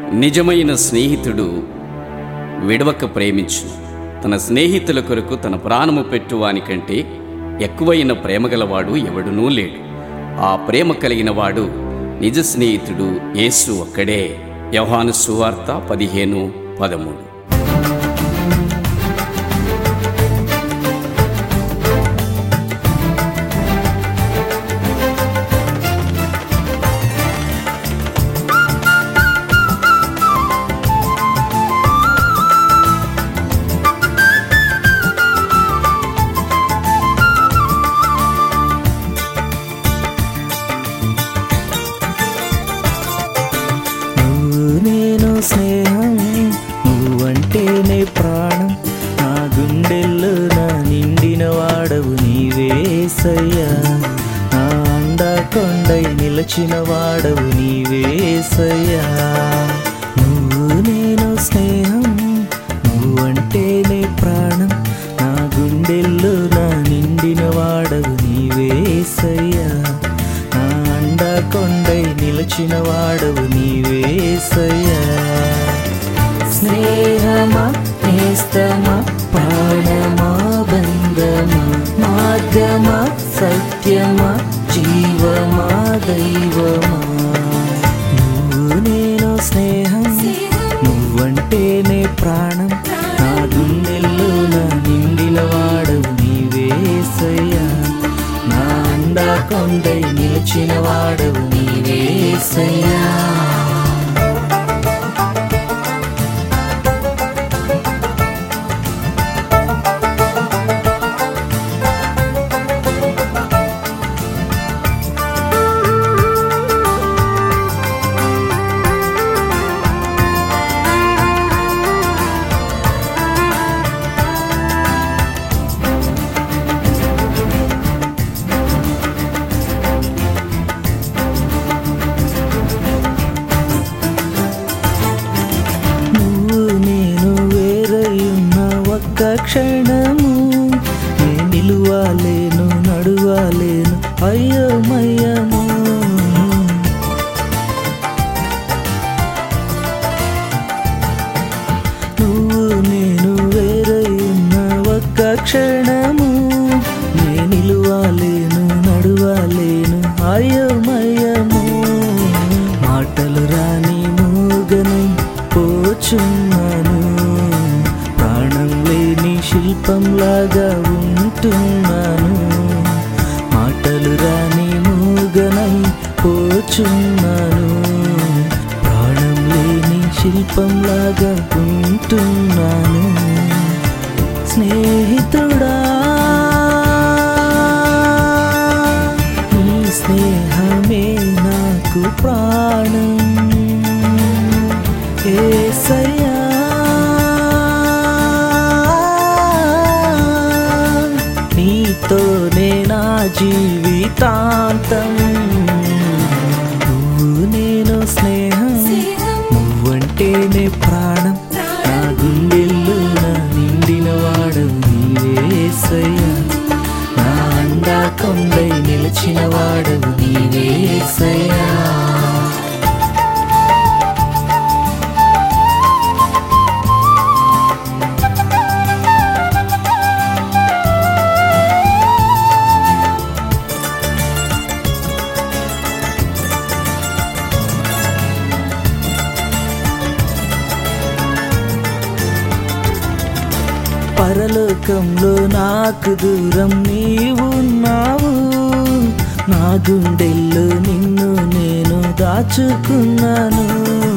నిజమైన స్నేహితుడు విడవక ప్రేమించు. తన స్నేహితుల కొరకు తన ప్రాణము పెట్టువానికంటే ఎక్కువైన ప్రేమ గలవాడు ఎవడునూ లేడు. ఆ ప్రేమ కలిగిన వాడు నిజ స్నేహితుడు యేసు ఒక్కడే. యోహాను సువార్త 15:13. నేను స్నేహం, నువ్వంటేనే ప్రాణం, నా గుండెల్లో నా నిండిన వాడవు నీవేసయ్యా. నా అండకొండై నిలచిన వాడవు నీవేసయ్యా. నేను స్నేహం, నువ్వంటేనే ప్రాణం, నా గుండెల్లో నా నిండిన వాడవు నీవేసయ్యా. నా అండకొండై నిలచిన వాడవు నీవేసయ్యా. స్నేహమా, నేస్తమా, ప్రాణమా, బంధమా, మార్గమా, సత్యమా, జీవమా, దైవమా. నువ్వు నేను స్నేహం, నువ్వంటేనే ప్రాణం, నా గుండెల్లో నా నిండిన వాడవు నీవేసయ్యా. నా అండకొండై నిలిచిన వాడవు నీవేసయ్యా. ఒక్క క్షణము నే నిలువాలేను, నడువాలేను, అయోమయము. నువ్వు నేను వేరై ఉన్న ఒక్క క్షణము నే నిలువాలేను, నడువాలేను, అయోమయము. మాటలు రాని మూగనై పోచున్నాను, ప్రాణం లేని శిల్పంలాగా ఉంటున్నాను. మాటలు రాని మూగనై పోచున్నాను, ప్రాణం లేని శిల్పంలాగా ఉంటున్నాను. స్నేహితుడా, నీ స్నేహమే నాకు ప్రాణం. యేసయ్యా, నీతోనే నా జీవితాంతం. నువ్వు నేను స్నేహం, నువ్వంటేనే ప్రాణం, నా గుండెల్లో నా నిండిన వాడవు నీవేసయ్యా. నా అండకొండై నిలిచిన వాడవు నీవేసయ్యా. పరలోకంలో నాకు దూరం నీవున్నావు, నా గుండెల్లో నిన్ను నేను దాచుకున్నాను.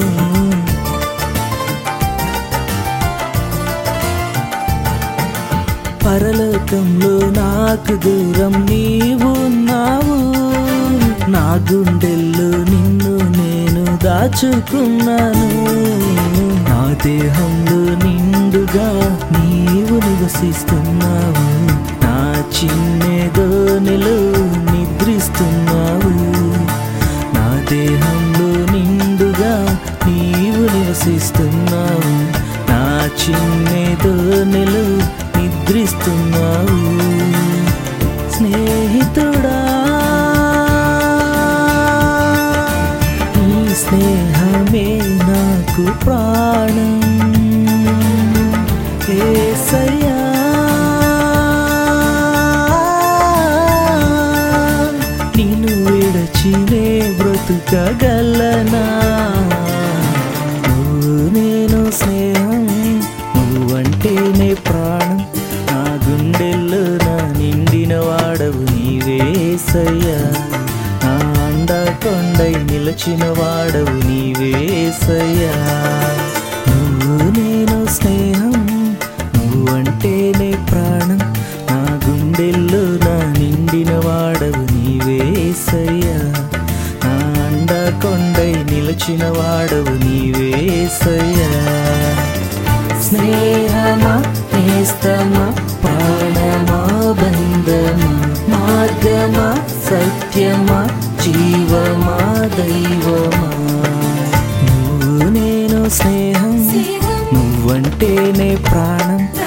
పరలోకంలో నాకు దూరం నీవున్నావు, నా గుండెల్లో నిన్ను నేను దాచుకున్నాను. నా దేహంలో నిండుగా నీవు నివసిస్తున్నావు, నా చిన్నెదోనెలో నిద్రిస్తున్నావు. నా దేహంలో నిండుగా నీవు నివసిస్తున్నావు, నా చిన్నెదోనెలో నిద్రిస్తున్నావు. స్నేహితుడా, నీ స్నేహం స్నేహమే నాకు ప్రాణం యేసయ్యా నిన్ను విడచినే బ్రతుకగలనా నువ్వు నేను స్నేహం నువ్వంటేనే ప్రాణం నా గుండెల్లో నా నిండిన వాడవు నీవేసయ్యా నా అండా కొండై నిలచిన వాడవు నీవేసయ్యా నువ్వు నేను స్నేహం నువ్వంటేనే ప్రాణం నా గుండెల్లో నా నిండిన వాడవు నీవేసయ్యా నా అండా కొండై నిలచిన వాడవు నీవేసయ్యా స్నేహమా నేస్తమా ప్రాణమా బంధమా మార్గమా సత్యమా జీవమా దైవమా నువ్వు నేను స్నేహం నువ్వంటేనే ప్రాణం